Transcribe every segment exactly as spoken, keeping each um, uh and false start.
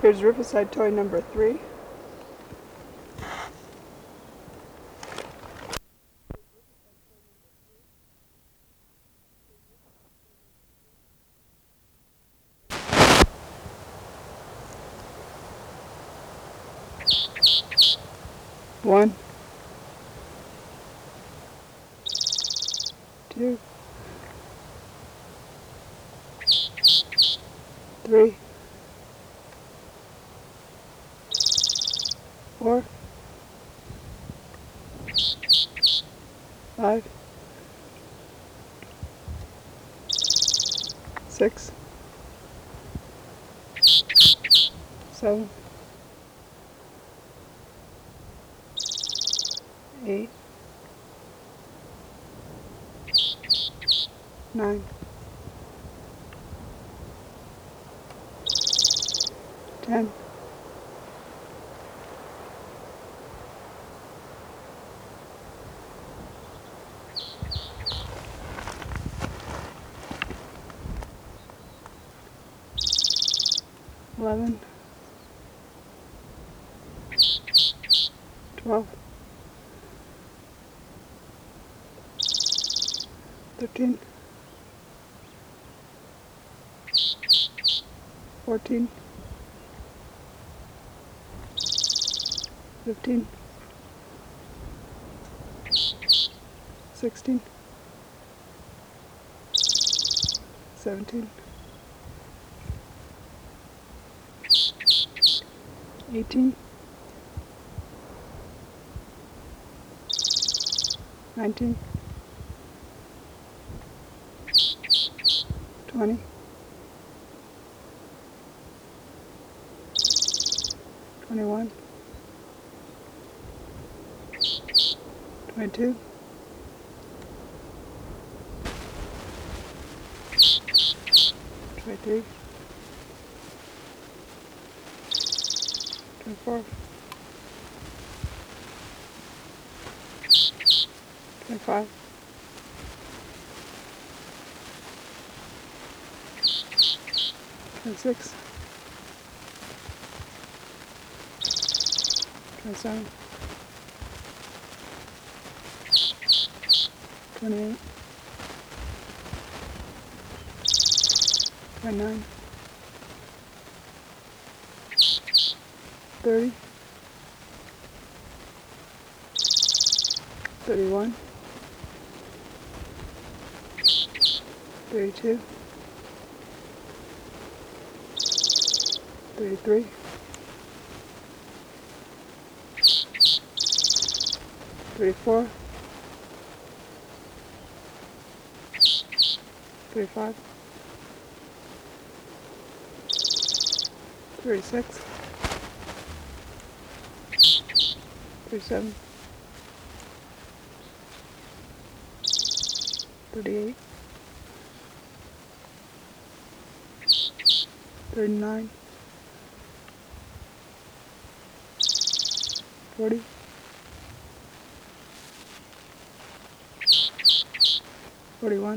Here's Riverside toy number three. One, two, three, four, five, six, seven, eight, nine, ten, eleven, twelve, thirteen, fourteen, fifteen, sixteen, seventeen, eighteen, nineteen, twenty, twenty-one, twenty-two, twenty-three, twenty-four, twenty-five, twenty-six, twenty-seven, twenty-eight, twenty-nine, thirty, thirty-one, thirty-two, thirty-three, thirty-four, thirty-five, thirty-six, thirty-seven, thirty-eight, thirty-nine, forty, forty-one,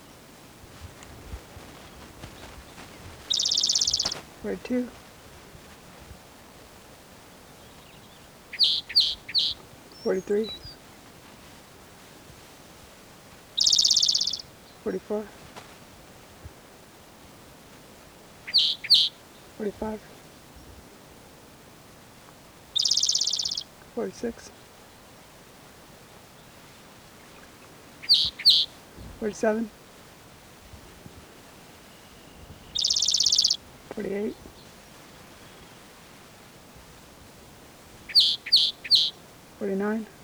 forty-two, forty-three, forty-four, forty-five, forty-six, forty-seven, forty-eight, forty-nine,